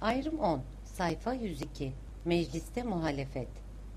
Ayrım 10, sayfa 102. Mecliste muhalefet.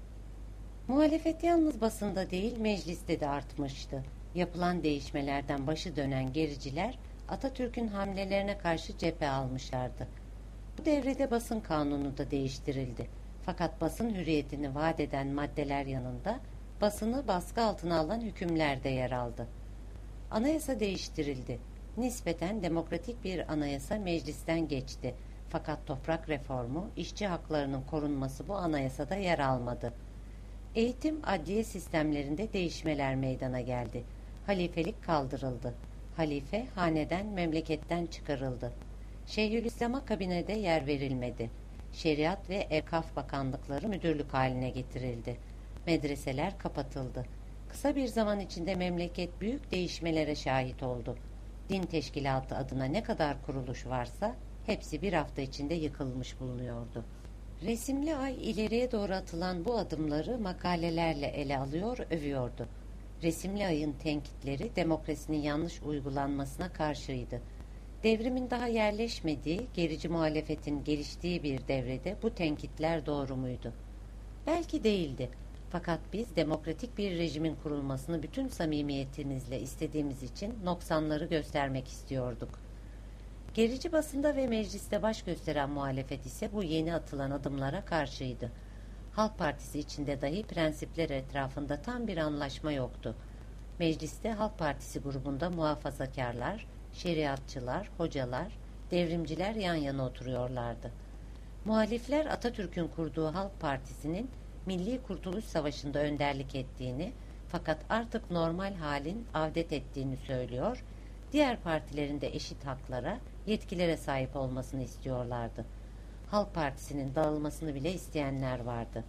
Muhalefet yalnız basında değil, mecliste de artmıştı. Yapılan değişmelerden başı dönen gericiler Atatürk'ün hamlelerine karşı cephe almışlardı. Bu devrede basın kanunu da değiştirildi. Fakat basın hürriyetini vaat eden maddeler yanında basını baskı altına alan hükümler de yer aldı. Anayasa değiştirildi. Nispeten demokratik bir anayasa meclisten geçti. Fakat toprak reformu, işçi haklarının korunması bu anayasada yer almadı. Eğitim, adliye sistemlerinde değişmeler meydana geldi. Halifelik kaldırıldı. Halife, haneden, memleketten çıkarıldı. Şeyhülislam'a kabinede yer verilmedi. Şeriat ve Evkaf bakanlıkları müdürlük haline getirildi. Medreseler kapatıldı. Kısa bir zaman içinde memleket büyük değişmelere şahit oldu. Din teşkilatı adına ne kadar kuruluş varsa hepsi bir hafta içinde yıkılmış bulunuyordu. Resimli Ay ileriye doğru atılan bu adımları makalelerle ele alıyor, övüyordu. Resimli Ay'ın tenkitleri demokrasinin yanlış uygulanmasına karşıydı. Devrimin daha yerleşmediği, gerici muhalefetin geliştiği bir devrede bu tenkitler doğru muydu? Belki değildi. Fakat biz demokratik bir rejimin kurulmasını bütün samimiyetimizle istediğimiz için noksanları göstermek istiyorduk. Gerici basında ve mecliste baş gösteren muhalefet ise bu yeni atılan adımlara karşıydı. Halk Partisi içinde dahi prensipler etrafında tam bir anlaşma yoktu. Mecliste Halk Partisi grubunda muhafazakarlar, şeriatçılar, hocalar, devrimciler yan yana oturuyorlardı. Muhalifler Atatürk'ün kurduğu Halk Partisi'nin Milli Kurtuluş Savaşı'nda önderlik ettiğini, fakat artık normal halin avdet ettiğini söylüyor, diğer partilerin de eşit haklara, yetkilere sahip olmasını istiyorlardı. Halk Partisi'nin dağılmasını bile isteyenler vardı.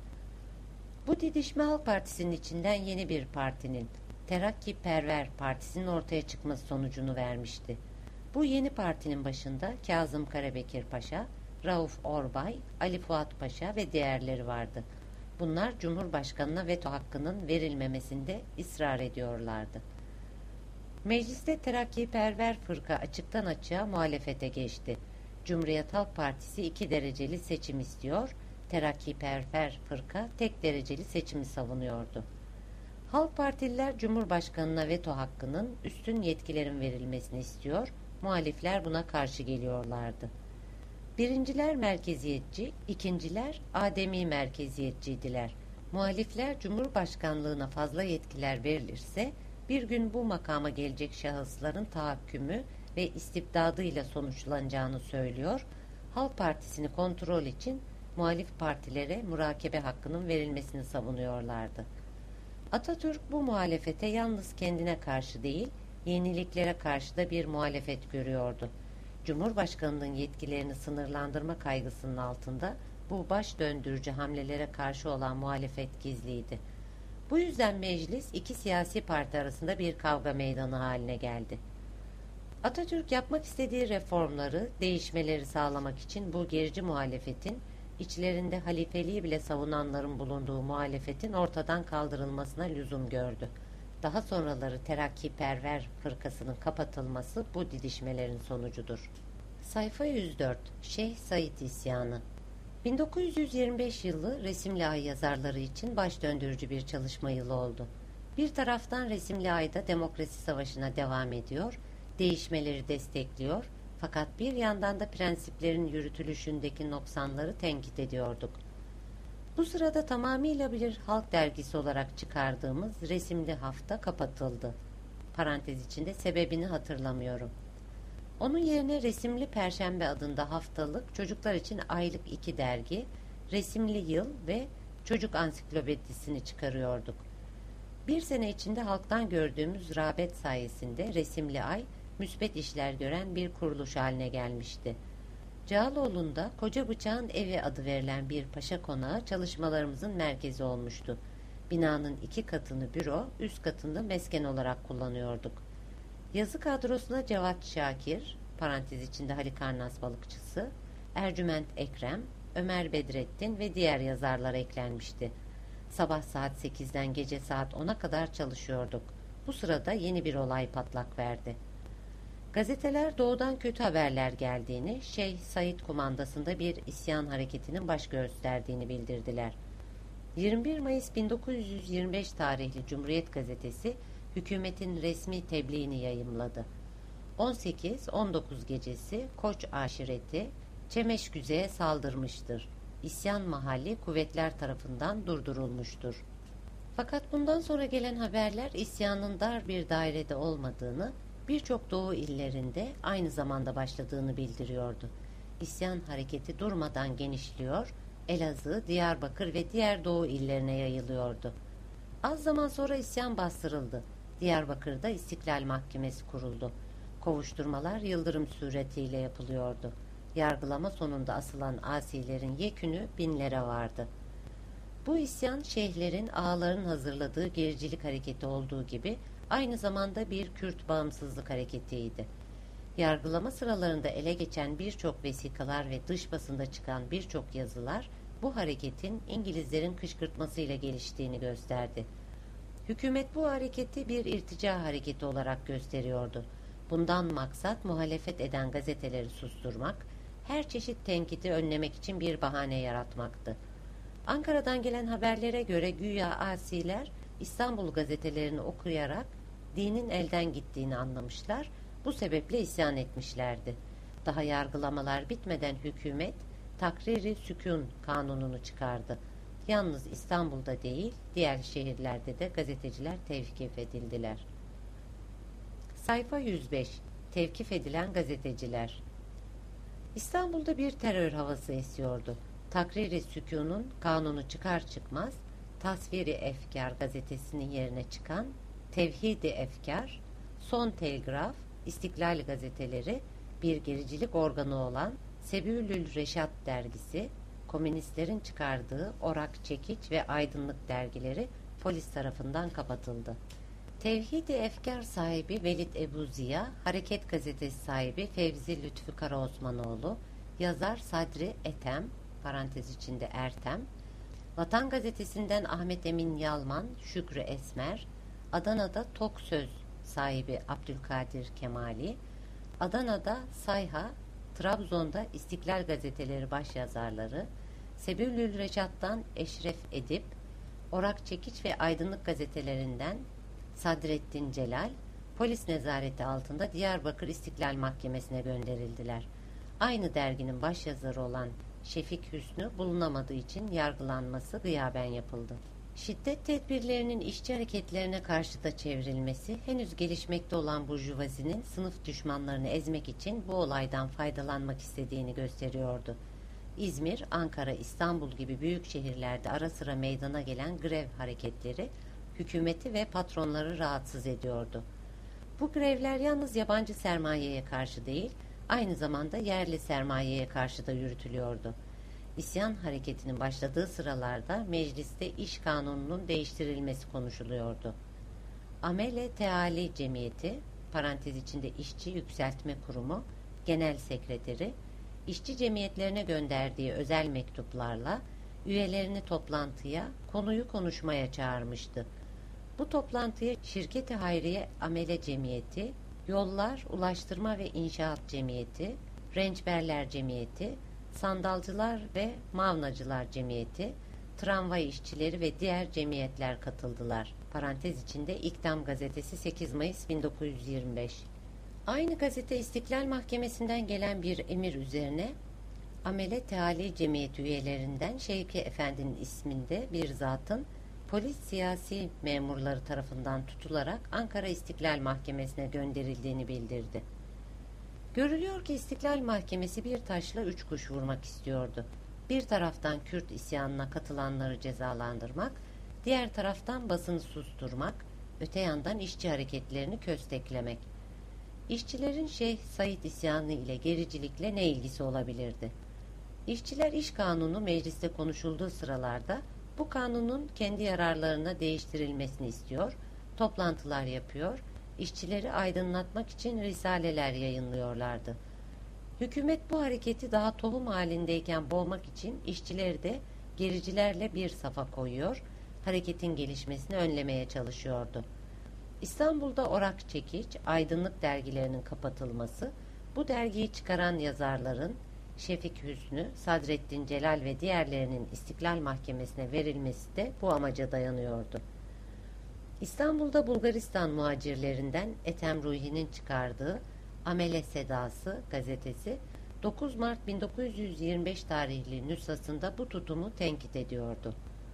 Bu didişme Halk Partisi'nin içinden yeni bir partinin, Terakkiperver Partisi'nin ortaya çıkması sonucunu vermişti. Bu yeni partinin başında Kazım Karabekir Paşa, Rauf Orbay, Ali Fuat Paşa ve diğerleri vardı. Bunlar Cumhurbaşkanı'na veto hakkının verilmemesinde ısrar ediyorlardı. Mecliste terakkiperver fırka açıktan açığa muhalefete geçti. Cumhuriyet Halk Partisi 2 dereceli seçim istiyor, terakkiperver fırka tek dereceli seçimi savunuyordu. Halk Partililer Cumhurbaşkanı'na veto hakkının üstün yetkilerin verilmesini istiyor, muhalifler buna karşı geliyorlardı. Birinciler merkeziyetçi, ikinciler ademi merkeziyetçiydiler. Muhalifler Cumhurbaşkanlığına fazla yetkiler verilirse bir gün bu makama gelecek şahısların tahakkümü ve istibdadıyla sonuçlanacağını söylüyor, Halk Partisi'ni kontrol için muhalif partilere murakebe hakkının verilmesini savunuyorlardı. Atatürk bu muhalefete yalnız kendine karşı değil, yeniliklere karşı da bir muhalefet görüyordu. Cumhurbaşkanının yetkilerini sınırlandırma kaygısının altında bu baş döndürücü hamlelere karşı olan muhalefet gizliydi. Bu yüzden meclis iki siyasi parti arasında bir kavga meydanı haline geldi. Atatürk yapmak istediği reformları, değişmeleri sağlamak için bu gerici muhalefetin, içlerinde halifeliği bile savunanların bulunduğu muhalefetin ortadan kaldırılmasına lüzum gördü. Daha sonraları terakkiperver fırkasının kapatılması bu didişmelerin sonucudur. Sayfa 104. Şeyh Said İsyanı. 1925 yılı Resimli Ay yazarları için baş döndürücü bir çalışma yılı oldu. Bir taraftan Resimli Ay'da demokrasi savaşına devam ediyor, değişmeleri destekliyor, fakat bir yandan da prensiplerin yürütülüşündeki noksanları tenkit ediyorduk. Bu sırada tamamıyla bir halk dergisi olarak çıkardığımız Resimli Hafta kapatıldı. Parantez içinde sebebini hatırlamıyorum. Onun yerine Resimli Perşembe adında haftalık, çocuklar için aylık 2 dergi, Resimli Yıl ve Çocuk Ansiklopedisini çıkarıyorduk. Bir sene içinde halktan gördüğümüz rağbet sayesinde Resimli Ay, müsbet işler gören bir kuruluş haline gelmişti. Cağaloğlu'nda Koca Bıçağın Evi adı verilen bir paşa konağı çalışmalarımızın merkezi olmuştu. Binanın 2 katını büro, üst katını mesken olarak kullanıyorduk. Yazı kadrosuna Cevat Şakir, parantez içinde Halikarnas balıkçısı, Ercüment Ekrem, Ömer Bedrettin ve diğer yazarlar eklenmişti. Sabah saat 8'den gece saat 10'a kadar çalışıyorduk. Bu sırada yeni bir olay patlak verdi. Gazeteler doğudan kötü haberler geldiğini, Şeyh Said kumandasında bir isyan hareketinin baş gösterdiğini bildirdiler. 21 Mayıs 1925 tarihli Cumhuriyet Gazetesi hükümetin resmi tebliğini yayımladı. 18-19 gecesi Koç aşireti Çemeşgüze'ye saldırmıştır. İsyan mahalli kuvvetler tarafından durdurulmuştur. Fakat bundan sonra gelen haberler isyanın dar bir dairede olmadığını, birçok doğu illerinde aynı zamanda başladığını bildiriyordu. İsyan hareketi durmadan genişliyor, Elazığ, Diyarbakır ve diğer doğu illerine yayılıyordu. Az zaman sonra isyan bastırıldı. Diyarbakır'da İstiklal Mahkemesi kuruldu. Kovuşturmalar yıldırım suretiyle yapılıyordu. Yargılama sonunda asılan asilerin yekünü binlere vardı. Bu isyan şeyhlerin, ağaların hazırladığı gericilik hareketi olduğu gibi aynı zamanda bir Kürt bağımsızlık hareketiydi. Yargılama sıralarında ele geçen birçok vesikalar ve dış basında çıkan birçok yazılar bu hareketin İngilizlerin kışkırtmasıyla geliştiğini gösterdi. Hükümet bu hareketi bir irtica hareketi olarak gösteriyordu. Bundan maksat muhalefet eden gazeteleri susturmak, her çeşit tenkiti önlemek için bir bahane yaratmaktı. Ankara'dan gelen haberlere göre güya asiler İstanbul gazetelerini okuyarak dinin elden gittiğini anlamışlar, bu sebeple isyan etmişlerdi. Daha yargılamalar bitmeden hükümet Takriri Sükun kanununu çıkardı. Yalnız İstanbul'da değil, diğer şehirlerde de gazeteciler tevkif edildiler. Sayfa 105. Tevkif edilen gazeteciler. İstanbul'da bir terör havası esiyordu. Takriri Sükun'un kanunu çıkar çıkmaz Tasviri Efkar gazetesinin yerine çıkan Tevhidi Efkar, Son Telgraf, İstiklal gazeteleri, bir gericilik organı olan Sebilül Reşat dergisi, komünistlerin çıkardığı Orak Çekiç ve Aydınlık dergileri polis tarafından kapatıldı. Tevhidi Efkar sahibi Velid Ebu Ziya, Hareket gazetesi sahibi Fevzi Lütfü Karaosmanoğlu, yazar Sadri Etem, parantez içinde Ertem, Vatan gazetesinden Ahmet Emin Yalman, Şükrü Esmer, Adana'da Tok Söz sahibi Abdülkadir Kemali, Adana'da Sayha, Trabzon'da İstiklal gazeteleri başyazarları, Sebilül Reşat'tan Eşref Edip, Orak Çekiç ve Aydınlık gazetelerinden Sadrettin Celal, polis nezareti altında Diyarbakır İstiklal Mahkemesi'ne gönderildiler. Aynı derginin başyazarı olan Şefik Hüsnü bulunamadığı için yargılanması gıyaben yapıldı. Şiddet tedbirlerinin işçi hareketlerine karşı da çevrilmesi, henüz gelişmekte olan burjuvazinin sınıf düşmanlarını ezmek için bu olaydan faydalanmak istediğini gösteriyordu. İzmir, Ankara, İstanbul gibi büyük şehirlerde ara sıra meydana gelen grev hareketleri, hükümeti ve patronları rahatsız ediyordu. Bu grevler yalnız yabancı sermayeye karşı değil, aynı zamanda yerli sermayeye karşı da yürütülüyordu. İsyan hareketinin başladığı sıralarda mecliste iş kanununun değiştirilmesi konuşuluyordu. Amele Teali Cemiyeti, parantez içinde İşçi Yükseltme Kurumu, Genel Sekreteri, işçi cemiyetlerine gönderdiği özel mektuplarla üyelerini toplantıya, konuyu konuşmaya çağırmıştı. Bu toplantıya Şirket-i Hayriye Amele Cemiyeti, Yollar, Ulaştırma ve İnşaat Cemiyeti, Rençberler Cemiyeti, Sandalcılar ve Mavnacılar Cemiyeti, Tramvay işçileri ve diğer cemiyetler katıldılar. Parantez içinde İktam Gazetesi 8 Mayıs 1925. Aynı gazete İstiklal Mahkemesi'nden gelen bir emir üzerine Amele Teali Cemiyeti üyelerinden Şevki Efendi'nin isminde bir zatın polis siyasi memurları tarafından tutularak Ankara İstiklal Mahkemesi'ne gönderildiğini bildirdi. Görülüyor ki İstiklal Mahkemesi bir taşla üç kuş vurmak istiyordu. Bir taraftan Kürt isyanına katılanları cezalandırmak, diğer taraftan basını susturmak, öte yandan işçi hareketlerini kösteklemek. İşçilerin Şeyh Said isyanı ile gericilikle ne ilgisi olabilirdi? İşçiler iş kanunu mecliste konuşulduğu sıralarda bu kanunun kendi yararlarına değiştirilmesini istiyor, toplantılar yapıyor, işçileri aydınlatmak için risaleler yayınlıyorlardı. Hükümet bu hareketi daha tohum halindeyken boğmak için işçileri de gericilerle bir safa koyuyor, hareketin gelişmesini önlemeye çalışıyordu. İstanbul'da Orak Çekiç, Aydınlık dergilerinin kapatılması, bu dergiyi çıkaran yazarların Şefik Hüsnü, Sadrettin Celal ve diğerlerinin İstiklal Mahkemesi'ne verilmesi de bu amaca dayanıyordu. İstanbul'da Bulgaristan muhacirlerinden Ethem Ruhi'nin çıkardığı Amele Sedası gazetesi 9 Mart 1925 tarihli nüshasında bu tutumu tenkit ediyordu.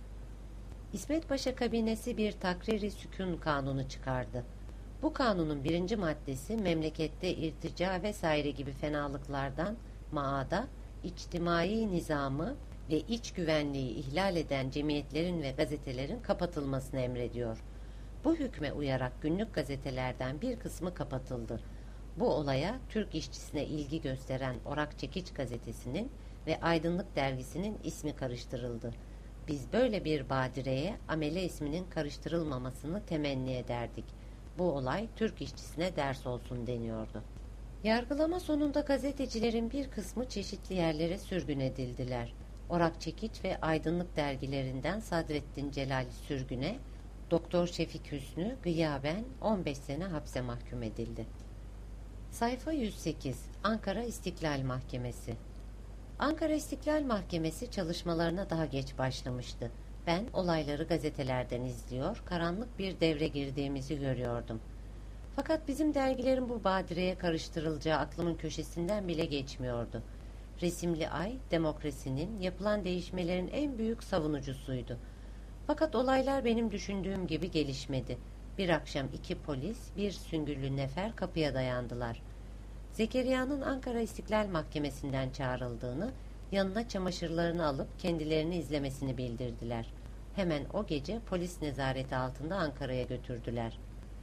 İsmet Paşa kabinesi bir takriri sükun kanunu çıkardı. Bu kanunun 1. maddesi memlekette irtica vesaire gibi fenalıklardan maada, içtimai nizamı ve iç güvenliği ihlal eden cemiyetlerin ve gazetelerin kapatılmasını emrediyor. Bu hükme uyarak günlük gazetelerden bir kısmı kapatıldı. Bu olaya Türk işçisine ilgi gösteren Orak Çekiç gazetesinin ve Aydınlık dergisinin ismi karıştırıldı. Biz böyle bir badireye amele isminin karıştırılmamasını temenni ederdik. Bu olay Türk işçisine ders olsun deniyordu. Yargılama sonunda gazetecilerin bir kısmı çeşitli yerlere sürgün edildiler. Orak Çekiç ve Aydınlık dergilerinden Sadrettin Celal sürgüne, Doktor Şefik Hüsnü gıyaben 15 sene hapse mahkum edildi. Sayfa 108. Ankara İstiklal Mahkemesi. Ankara İstiklal Mahkemesi çalışmalarına daha geç başlamıştı. Ben olayları gazetelerden izliyor, karanlık bir devre girdiğimizi görüyordum. Fakat bizim dergilerin bu badireye karıştırılacağı aklımın köşesinden bile geçmiyordu. Resimli Ay, demokrasinin, yapılan değişmelerin en büyük savunucusuydu. Fakat olaylar benim düşündüğüm gibi gelişmedi. Bir akşam 2 polis, bir süngürlü nefer kapıya dayandılar. Zekeriya'nın Ankara İstiklal Mahkemesi'nden çağrıldığını, yanına çamaşırlarını alıp kendilerini izlemesini bildirdiler. Hemen o gece polis nezareti altında Ankara'ya götürdüler.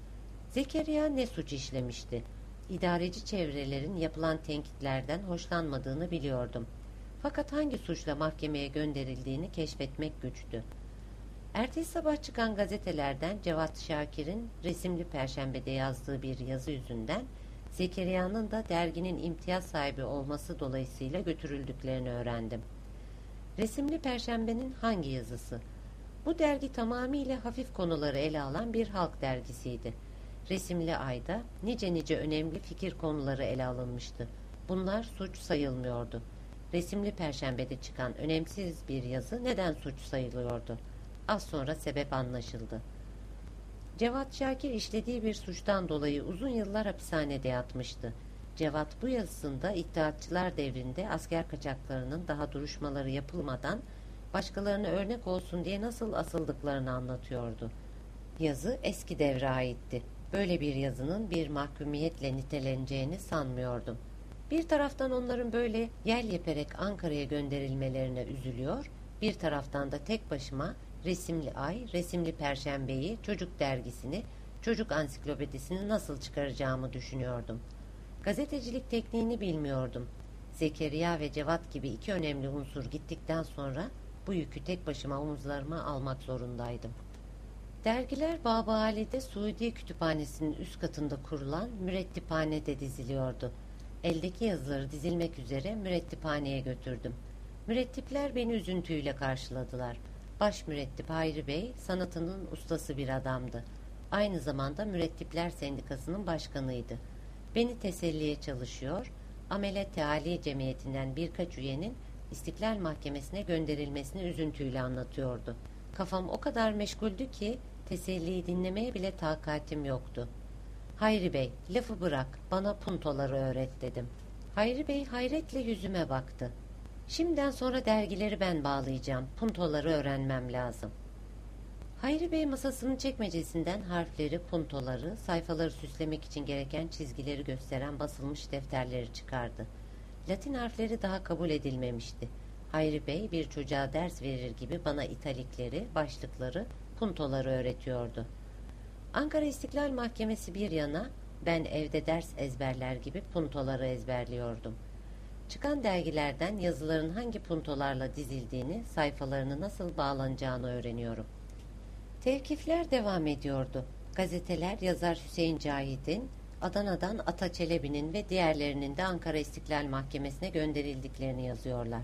Zekeriya ne suç işlemişti? İdareci çevrelerin yapılan tenkitlerden hoşlanmadığını biliyordum. Fakat hangi suçla mahkemeye gönderildiğini keşfetmek güçtü. Ertesi sabah çıkan gazetelerden Cevat Şakir'in Resimli Perşembe'de yazdığı bir yazı yüzünden Zekeriya'nın da derginin imtiyaz sahibi olması dolayısıyla götürüldüklerini öğrendim. Resimli Perşembe'nin hangi yazısı? Bu dergi tamamıyla hafif konuları ele alan bir halk dergisiydi. Resimli Ay'da nice önemli fikir konuları ele alınmıştı. Bunlar suç sayılmıyordu. Resimli Perşembe'de çıkan önemsiz bir yazı neden suç sayılıyordu? Az sonra sebep anlaşıldı. Cevat Şakir işlediği bir suçtan dolayı uzun yıllar hapishanede yatmıştı. Cevat bu yazısında İttihatçılar devrinde asker kaçaklarının daha duruşmaları yapılmadan başkalarına örnek olsun diye nasıl asıldıklarını anlatıyordu. Yazı eski devre aitti. Böyle bir yazının bir mahkumiyetle niteleneceğini sanmıyordum. Bir taraftan onların böyle yel yeperek Ankara'ya gönderilmelerine üzülüyor, bir taraftan da tek başıma Resimli Ay, Resimli Perşembe'yi, Çocuk Dergisi'ni, Çocuk Ansiklopedisini nasıl çıkaracağımı düşünüyordum. Gazetecilik tekniğini bilmiyordum. Zekeriya ve Cevat gibi 2 önemli unsur gittikten sonra bu yükü tek başıma omuzlarıma almak zorundaydım. Dergiler Babali'de Suudi Kütüphanesi'nin üst katında kurulan mürettiphanede diziliyordu. Eldeki yazıları dizilmek üzere mürettiphaneye götürdüm. Mürettipler beni üzüntüyle karşıladılar. Baş mürettip Hayri Bey sanatının ustası bir adamdı. Aynı zamanda Mürettipler Sendikası'nın başkanıydı. Beni teselliye çalışıyor, Amele Teali Cemiyeti'nden birkaç üyenin İstiklal Mahkemesi'ne gönderilmesini üzüntüyle anlatıyordu. Kafam o kadar meşguldü ki teselliyi dinlemeye bile takatim yoktu. Hayri Bey, lafı bırak, bana puntoları öğret dedim. Hayri Bey hayretle yüzüme baktı. Şimdiden sonra dergileri ben bağlayacağım, puntoları öğrenmem lazım. Hayri Bey masasının çekmecesinden harfleri, puntoları, sayfaları süslemek için gereken çizgileri gösteren basılmış defterleri çıkardı. Latin harfleri daha kabul edilmemişti. Hayri Bey bir çocuğa ders verir gibi bana italikleri, başlıkları, puntoları öğretiyordu. Ankara İstiklal Mahkemesi bir yana, ben evde ders ezberler gibi puntoları ezberliyordum. Çıkan dergilerden yazıların hangi puntolarla dizildiğini, sayfalarını nasıl bağlanacağını öğreniyorum. Tevkifler devam ediyordu. Gazeteler yazar Hüseyin Cahit'in, Adana'dan Ata Çelebi'nin ve diğerlerinin de Ankara İstiklal Mahkemesi'ne gönderildiklerini yazıyorlar.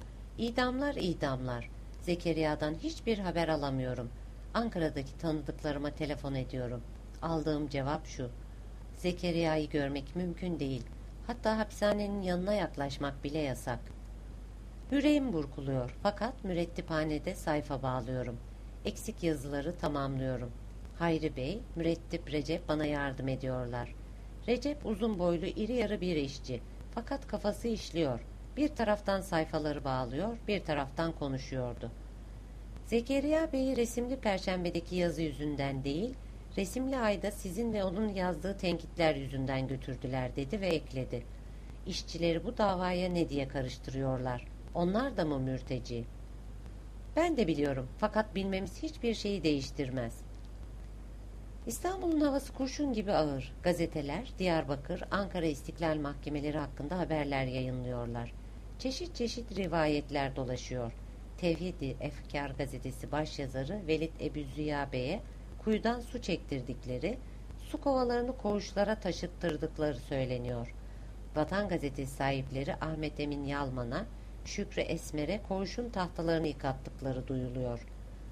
İdamlar idamlar. Zekeriya'dan hiçbir haber alamıyorum. Ankara'daki tanıdıklarıma telefon ediyorum. Aldığım cevap şu: Zekeriya'yı görmek mümkün değil. Hatta hapishanenin yanına yaklaşmak bile yasak. Yüreğim burkuluyor fakat mürettiphanede sayfa bağlıyorum. Eksik yazıları tamamlıyorum. Hayri Bey, mürettip Recep bana yardım ediyorlar. Recep uzun boylu iri yarı bir işçi fakat kafası işliyor. Bir taraftan sayfaları bağlıyor, bir taraftan konuşuyordu. Zekeriya Bey'i resimli Perşembe'deki yazı yüzünden değil, resimli ayda sizin ve onun yazdığı tenkitler yüzünden götürdüler dedi ve ekledi. İşçileri bu davaya ne diye karıştırıyorlar? Onlar da mı mürteci? Ben de biliyorum fakat bilmemiz hiçbir şeyi değiştirmez. İstanbul'un havası kurşun gibi ağır. Gazeteler Diyarbakır, Ankara İstiklal Mahkemeleri hakkında haberler yayınlıyorlar. Çeşit çeşit rivayetler dolaşıyor. Tevhid-i Efkar gazetesi başyazarı Velid Ebu Ziya Bey'e kuyudan su çektirdikleri, su kovalarını koğuşlara taşıttırdıkları söyleniyor. Vatan gazetesi sahipleri Ahmet Emin Yalman'a, Şükrü Esmer'e koğuşun tahtalarını yıkattıkları duyuluyor.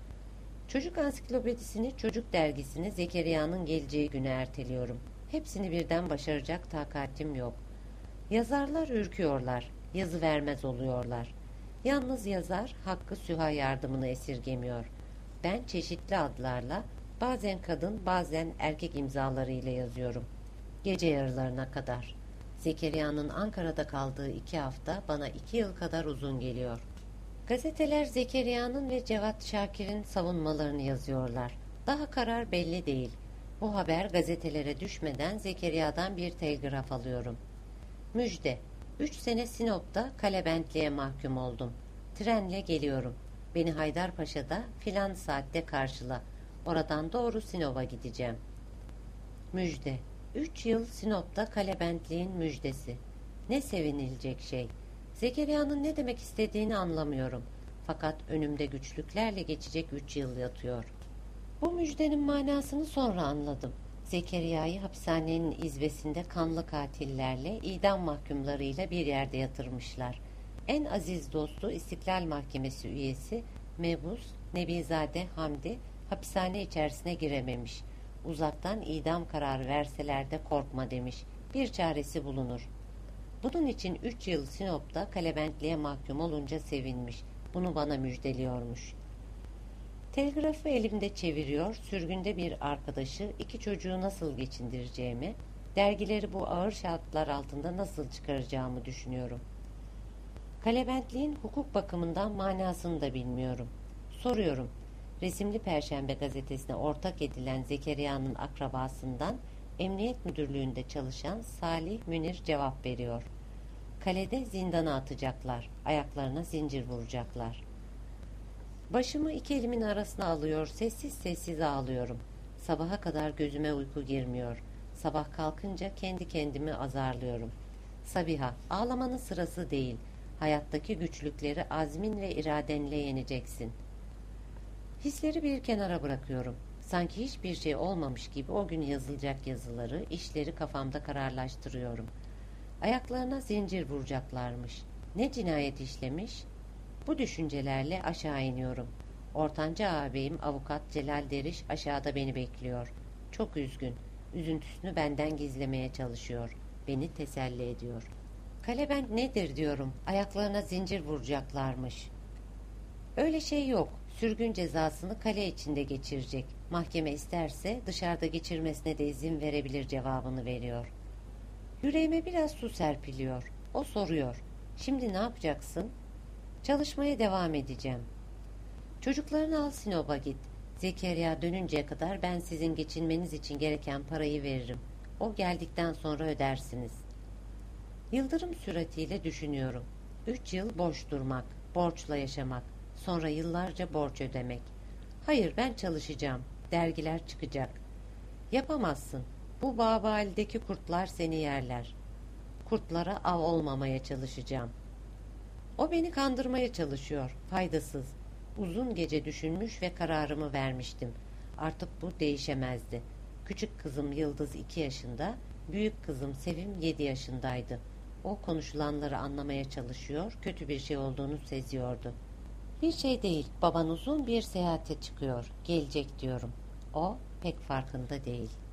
Çocuk ansiklopedisini, çocuk dergisini Zekeriya'nın geleceği güne erteliyorum. Hepsini birden başaracak takatim yok. Yazarlar ürküyorlar, yazı vermez oluyorlar. Yalnız yazar Hakkı Süha yardımını esirgemiyor. Ben çeşitli adlarla, bazen kadın bazen erkek imzalarıyla yazıyorum. Gece yarılarına kadar. Zekeriya'nın Ankara'da kaldığı 2 hafta bana 2 yıl kadar uzun geliyor. Gazeteler Zekeriya'nın ve Cevat Şakir'in savunmalarını yazıyorlar. Daha karar belli değil. Bu haber gazetelere düşmeden Zekeriya'dan bir telgraf alıyorum. Müjde. 3 sene Sinop'ta kalebentliğe mahkum oldum. Trenle geliyorum. Beni Haydarpaşa'da filan saatte karşıla. Oradan doğru Sinop'a gideceğim. Müjde. 3 yıl Sinop'ta kalebentliğin müjdesi. Ne sevinilecek şey. Zekeriya'nın ne demek istediğini anlamıyorum. Fakat önümde güçlüklerle geçecek 3 yıl yatıyor. Bu müjdenin manasını sonra anladım. Zekeriya'yı hapishanenin izbesinde kanlı katillerle, idam mahkumlarıyla bir yerde yatırmışlar. En aziz dostu İstiklal Mahkemesi üyesi Mebus Nebizade Hamdi hapishane içerisine girememiş. Uzaktan idam kararı verseler de korkma demiş. Bir çaresi bulunur. Bunun için 3 yıl Sinop'ta kalebentliğe mahkum olunca sevinmiş. Bunu bana müjdeliyormuş. Telgrafı elimde çeviriyor, sürgünde bir arkadaşı 2 çocuğu nasıl geçindireceğimi, dergileri bu ağır şartlar altında nasıl çıkaracağımı düşünüyorum. Kalebentliğin hukuk bakımından manasını da bilmiyorum. Soruyorum. Resimli Perşembe gazetesine ortak edilen Zekeriya'nın akrabasından Emniyet Müdürlüğü'nde çalışan Salih Münir cevap veriyor. Kalede zindana atacaklar, ayaklarına zincir vuracaklar. Başımı 2 elimin arasına alıyor, sessiz sessiz ağlıyorum. Sabaha kadar gözüme uyku girmiyor. Sabah kalkınca kendi kendimi azarlıyorum. Sabiha, ağlamanın sırası değil. Hayattaki güçlükleri azmin ve iradenle yeneceksin. Hisleri bir kenara bırakıyorum. Sanki hiçbir şey olmamış gibi o gün yazılacak yazıları, işleri kafamda kararlaştırıyorum. Ayaklarına zincir vuracaklarmış. Ne cinayet işlemiş? Bu düşüncelerle aşağı iniyorum. Ortanca ağabeyim avukat Celal Deriş aşağıda beni bekliyor. Çok üzgün. Üzüntüsünü benden gizlemeye çalışıyor. Beni teselli ediyor. Kalebent nedir diyorum. Ayaklarına zincir vuracaklarmış. Öyle şey yok. Sürgün cezasını kale içinde geçirecek. Mahkeme isterse dışarıda geçirmesine de izin verebilir cevabını veriyor. Yüreğime biraz su serpiliyor. O soruyor. Şimdi ne yapacaksın? Çalışmaya devam edeceğim. Çocuklarını al Sinop'a git. Zekeriya dönünceye kadar ben sizin geçinmeniz için gereken parayı veririm. O geldikten sonra ödersiniz. Yıldırım süratiyle düşünüyorum. 3 yıl boş durmak, borçla yaşamak, sonra yıllarca borç ödemek. Hayır, ben çalışacağım. Dergiler çıkacak. Yapamazsın. Bu Babali'deki kurtlar seni yerler. Kurtlara av olmamaya çalışacağım. O beni kandırmaya çalışıyor. Faydasız. Uzun gece düşünmüş ve kararımı vermiştim. Artık bu değişemezdi. Küçük kızım Yıldız 2 yaşında, büyük kızım Sevim 7 yaşındaydı. O konuşulanları anlamaya çalışıyor, kötü bir şey olduğunu seziyordu. Bir şey değil, baban uzun bir seyahate çıkıyor, gelecek diyorum. O pek farkında değil.